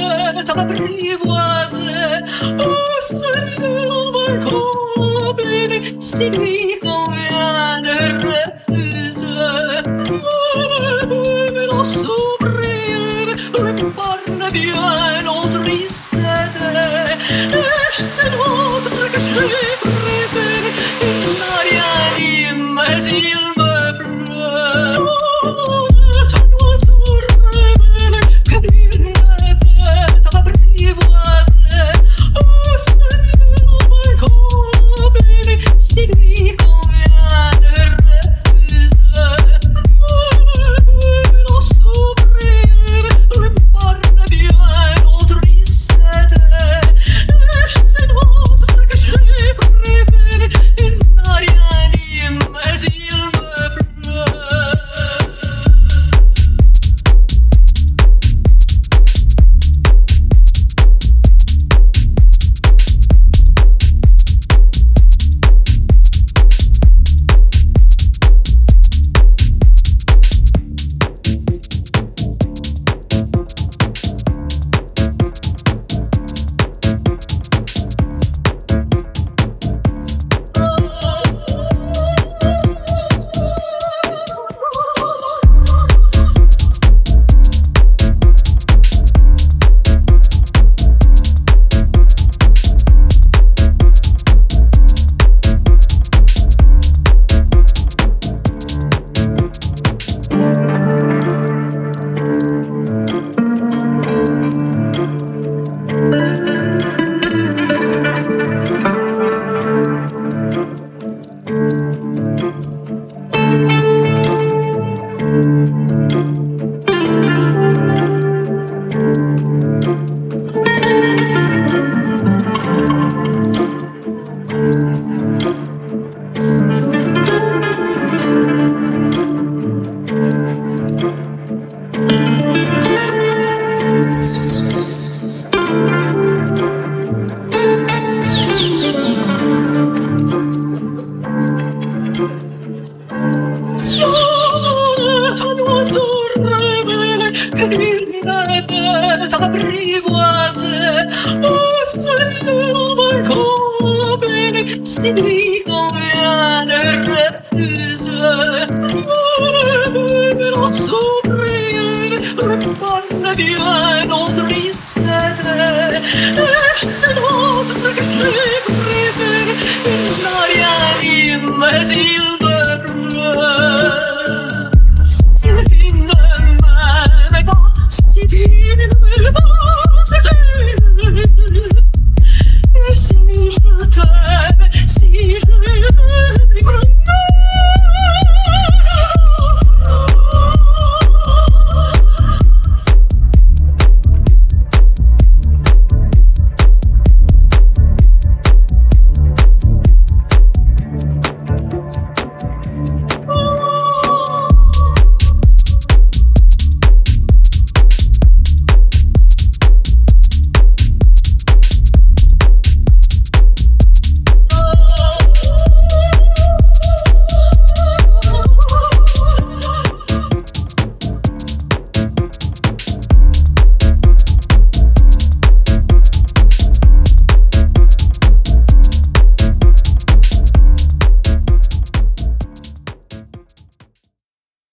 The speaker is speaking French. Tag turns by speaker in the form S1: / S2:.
S1: t'apprivoiser. Oh, seul on va combiner si lui convient de refuser. Mais non s'ouvrir, le parle bien notre lycée. Et c'est notre que j'ai préféré. Il n'a rien dit, mais il me plaît. Oh, ton oiseau révélé, que il m'appelle t'apprivoiser. Oh, seul on va combiner si lui convient de refuser. Mais non s'ouvrir, le parle bien notre lycée. C'est notre que j'ai préféré. Il n'a rien dit, mais il me plaît. Ton oiseau révélé, que l'illuminate t'apprivoiser. Oh, seul on va combiner si lui convient de refuser. Mais non s'ouvrir, reparle bien notre lycée. C'est notre que j'ai préféré. Il n'a rien dit, mais il